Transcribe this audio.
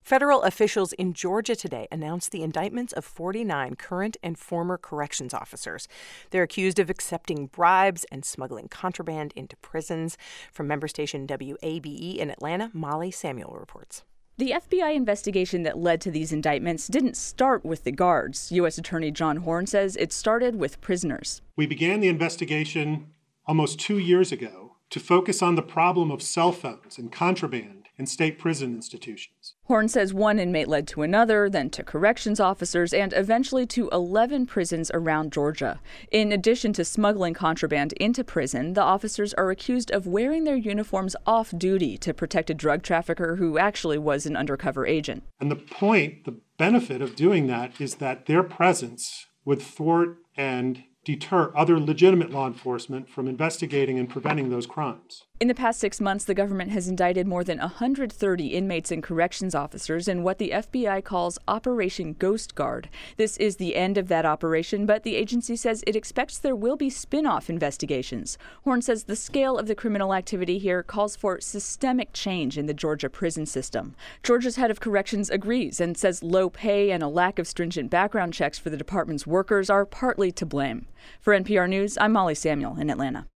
Federal officials in Georgia today announced the indictments of 49 current and former corrections officers. They're accused of accepting bribes and smuggling contraband into prisons. From member station WABE in Atlanta, Molly Samuel reports. The FBI investigation that led to these indictments didn't start with the guards. U.S. Attorney John Horhn says it started with prisoners. We began the investigation almost 2 years ago to focus on the problem of cell phones and contraband in state prison institutions. Horhn says one inmate led to another, then to corrections officers, and eventually to 11 prisons around Georgia. In addition to smuggling contraband into prison, the officers are accused of wearing their uniforms off-duty to protect a drug trafficker who actually was an undercover agent. And the benefit of doing that is that their presence would thwart and deter other legitimate law enforcement from investigating and preventing those crimes. In the past 6 months, the government has indicted more than 130 inmates and corrections officers in what the FBI calls Operation Ghost Guard. This is the end of that operation, but the agency says it expects there will be spin-off investigations. Horhn says the scale of the criminal activity here calls for systemic change in the Georgia prison system. Georgia's head of corrections agrees and says low pay and a lack of stringent background checks for the department's workers are partly to blame. For NPR News, I'm Molly Samuel in Atlanta.